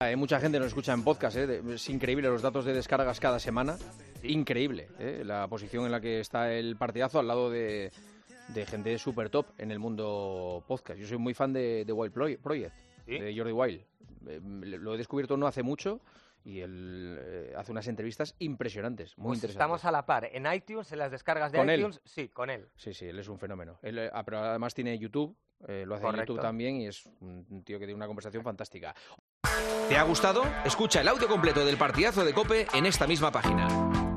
Hay mucha gente nos escucha en podcast, es increíble los datos de descargas cada semana, increíble la posición en la que está el partidazo al lado de gente súper top en el mundo podcast. Yo soy muy fan de Wild Project, ¿sí? De Jordi Wild. Lo he descubierto no hace mucho y él hace unas entrevistas impresionantes, muy interesantes. Estamos a la par, en iTunes, en las descargas de ¿Con iTunes, él? Sí, con él. Sí, él es un fenómeno. Pero además tiene YouTube, lo hace en YouTube también y es un tío que tiene una conversación fantástica. ¿Te ha gustado? Escucha el audio completo del partidazo de COPE en esta misma página.